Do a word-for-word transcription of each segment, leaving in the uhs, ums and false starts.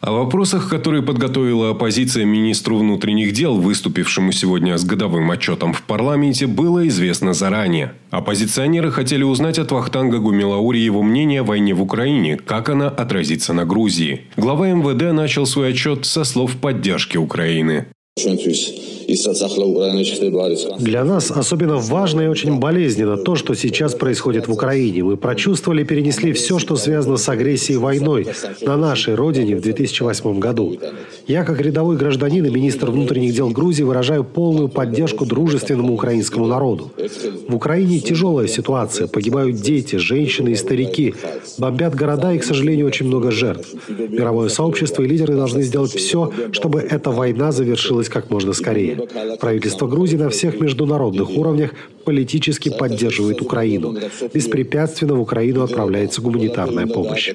О вопросах, которые подготовила оппозиция министру внутренних дел, выступившему сегодня с годовым отчетом в парламенте, было известно заранее. Оппозиционеры хотели узнать от Вахтанга Гумилаури его мнение о войне в Украине, как она отразится на Грузии. Глава эм вэ дэ начал свой отчет со слов поддержки Украины. Для нас особенно важно и очень болезненно то, что сейчас происходит в Украине. Мы прочувствовали и перенесли все, что связано с агрессией и войной на нашей родине в две тысячи восьмом году. Я, как рядовой гражданин и министр внутренних дел Грузии, выражаю полную поддержку дружественному украинскому народу. В Украине тяжелая ситуация. Погибают дети, женщины и старики. Бомбят города и, к сожалению, очень много жертв. Мировое сообщество и лидеры должны сделать все, чтобы эта война завершилась как можно скорее. Правительство Грузии на всех международных уровнях политически поддерживает Украину. Беспрепятственно в Украину отправляется гуманитарная помощь.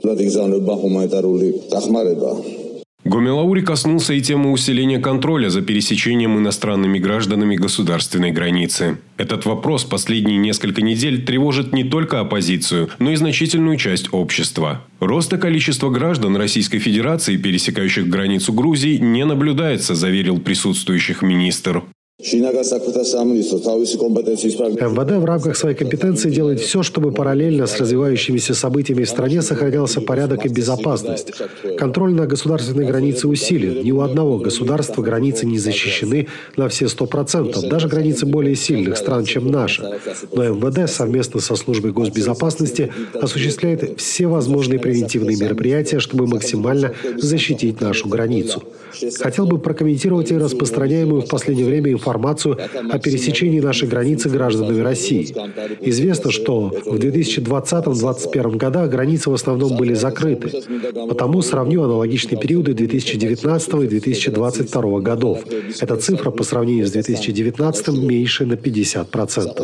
Гумилаури коснулся и темы усиления контроля за пересечением иностранными гражданами государственной границы. Этот вопрос последние несколько недель тревожит не только оппозицию, но и значительную часть общества. Роста количества граждан Российской Федерации, пересекающих границу Грузии, не наблюдается, заверил присутствующих министр. эм вэ дэ в рамках своей компетенции делает все, чтобы параллельно с развивающимися событиями в стране сохранялся порядок и безопасность. Контроль на государственной границе усилен. Ни у одного государства границы не защищены на все сто процентов, даже границы более сильных стран, чем наша. Но эм вэ дэ совместно со службой госбезопасности осуществляет все возможные превентивные мероприятия, чтобы максимально защитить нашу границу. Хотел бы прокомментировать и распространяемую в последнее время информацию о пересечении нашей границы гражданами России. Известно, что в две тысячи двадцатом — две тысячи двадцать первом годах границы в основном были закрыты. Потому сравню аналогичные периоды две тысячи девятнадцатого и две тысячи двадцать второго годов. Эта цифра по сравнению с две тысячи девятнадцатым меньше на пятьдесят процентов.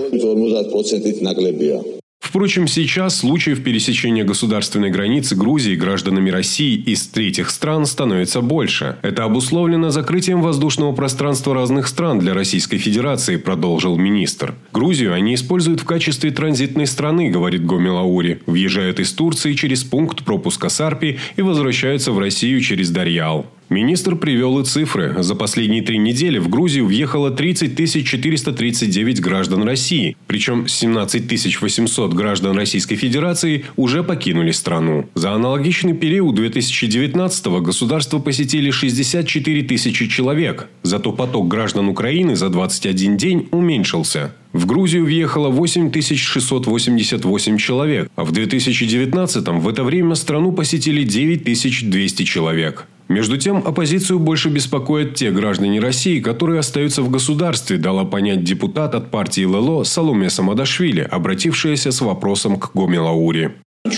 Впрочем, сейчас случаев пересечения государственной границы Грузии гражданами России из третьих стран становится больше. Это обусловлено закрытием воздушного пространства разных стран для Российской Федерации, продолжил министр. Грузию они используют в качестве транзитной страны, говорит Гумилаури. Въезжают из Турции через пункт пропуска Сарпи и возвращаются в Россию через Дарьял. Министр привел и цифры. За последние три недели в Грузию въехало тридцать тысяч четыреста тридцать девять граждан России. Причем семнадцать тысяч восемьсот граждан Российской Федерации уже покинули страну. За аналогичный период две тысячи девятнадцатого государство посетили шестьдесят четыре тысячи человек. Зато поток граждан Украины за двадцать один день уменьшился. В Грузию въехало восемь тысяч шестьсот восемьдесят восемь человек, а в две тысячи девятнадцатом в это время страну посетили девять тысяч двести человек. Между тем, оппозицию больше беспокоят те граждане России, которые остаются в государстве, дала понять депутат от партии эл эл о Саломе Самадашвили, обратившаяся с вопросом к Гумилаури.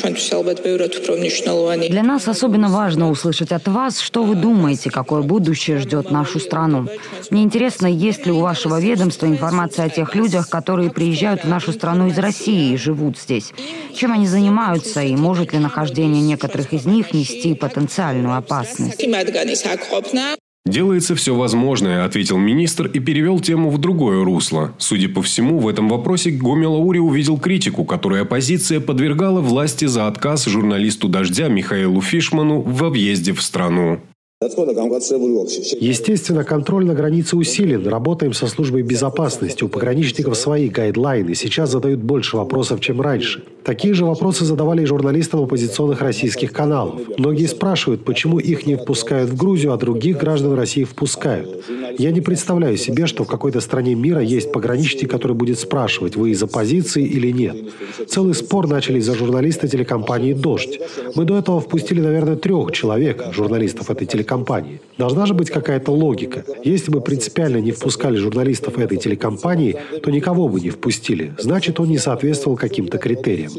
Для нас особенно важно услышать от вас, что вы думаете, какое будущее ждет нашу страну. Мне интересно, есть ли у вашего ведомства информация о тех людях, которые приезжают в нашу страну из России и живут здесь. Чем они занимаются и может ли нахождение некоторых из них нести потенциальную опасность? «Делается все возможное», – ответил министр и перевел тему в другое русло. Судя по всему, в этом вопросе Гумилаури увидел критику, которую оппозиция подвергала власти за отказ журналисту «Дождя» Михаилу Фишману во въезде в страну. Естественно, контроль на границе усилен. Работаем со службой безопасности. У пограничников свои гайдлайны. Сейчас задают больше вопросов, чем раньше. Такие же вопросы задавали и журналистам оппозиционных российских каналов. Многие спрашивают, почему их не впускают в Грузию, а других граждан России впускают. Я не представляю себе, что в какой-то стране мира есть пограничник, который будет спрашивать, вы из оппозиции или нет. Целый спор начали из-за журналиста телекомпании «Дождь». Мы до этого впустили, наверное, трех человек, журналистов этой телекомпании. Компании. Должна же быть какая-то логика. Если бы принципиально не впускали журналистов этой телекомпании, то никого бы не впустили. Значит, он не соответствовал каким-то критериям.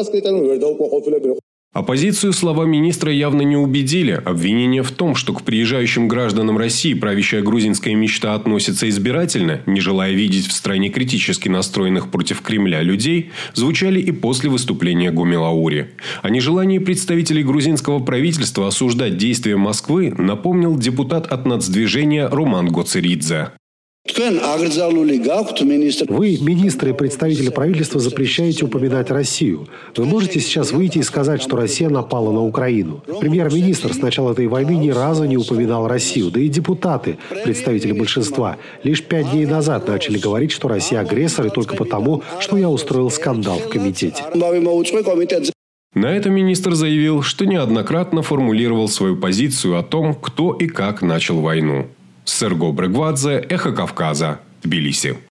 Оппозицию слова министра явно не убедили. Обвинения в том, что к приезжающим гражданам России правящая грузинская мечта относится избирательно, не желая видеть в стране критически настроенных против Кремля людей, звучали и после выступления Гумилаури. О нежелании представителей грузинского правительства осуждать действия Москвы напомнил депутат от нацдвижения Роман Гоцеридзе. Вы, министры и представители правительства, запрещаете упоминать Россию. Вы можете сейчас выйти и сказать, что Россия напала на Украину. Премьер-министр с начала этой войны ни разу не упоминал Россию. Да и депутаты, представители большинства, лишь пять дней назад начали говорить, что Россия агрессор, и только потому, что я устроил скандал в комитете. На этом министр заявил, что неоднократно формулировал свою позицию о том, кто и как начал войну. Серго Брегвадзе, Эхо Кавказа, Тбилиси.